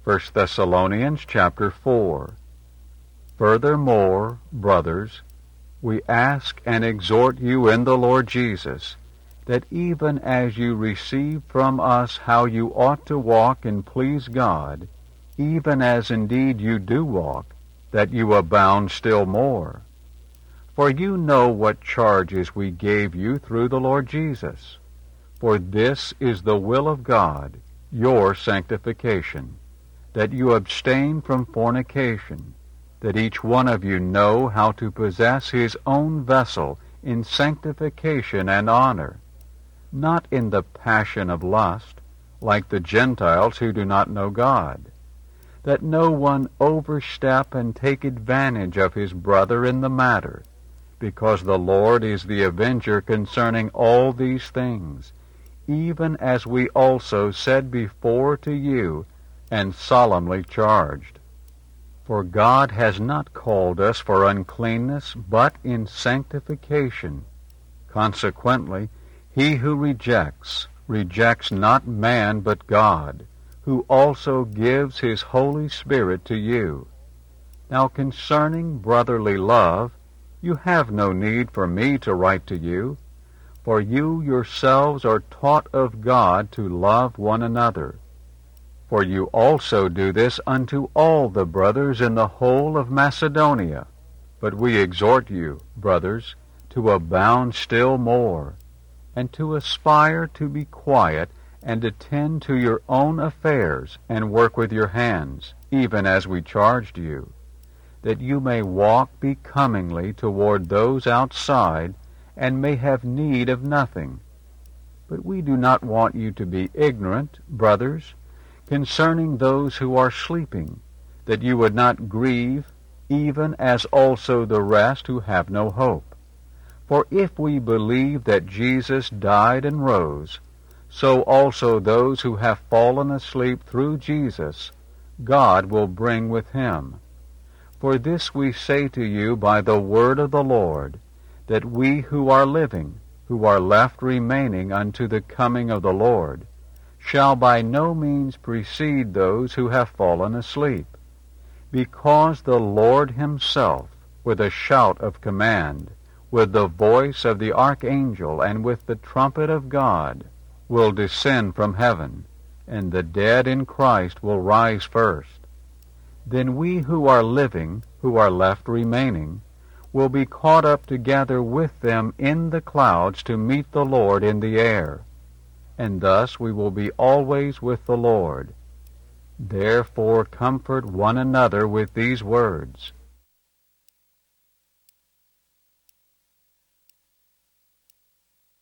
1 Thessalonians chapter 4. Furthermore, brothers, we ask and exhort you in the Lord Jesus, that even as you receive from us how you ought to walk and please God, even as indeed you do walk, that you abound still more. For you know what charges we gave you through the Lord Jesus. For this is the will of God, your sanctification, that you abstain from fornication, that each one of you know how to possess his own vessel in sanctification and honor, not in the passion of lust, like the Gentiles who do not know God, that no one overstep and take advantage of his brother in the matter, because the Lord is the avenger concerning all these things, even as we also said before to you, and solemnly charged. For God has not called us for uncleanness, but in sanctification. Consequently, he who rejects not man but God, who also gives his Holy Spirit to you. Now concerning brotherly love, you have no need for me to write to you, for you yourselves are taught of God to love one another. For you also do this unto all the brothers in the whole of Macedonia. But we exhort you, brothers, to abound still more, and to aspire to be quiet, and attend to your own affairs, and work with your hands, even as we charged you, that you may walk becomingly toward those outside, and may have need of nothing. But we do not want you to be ignorant, brothers, concerning those who are sleeping, that you would not grieve, even as also the rest who have no hope. For if we believe that Jesus died and rose, so also those who have fallen asleep through Jesus, God will bring with him. For this we say to you by the word of the Lord, that we who are living, who are left remaining unto the coming of the Lord, shall by no means precede those who have fallen asleep. Because the Lord himself, with a shout of command, with the voice of the archangel, and with the trumpet of God, will descend from heaven, and the dead in Christ will rise first. Then we who are living, who are left remaining, will be caught up together with them in the clouds to meet the Lord in the air. And thus we will be always with the Lord. Therefore comfort one another with these words.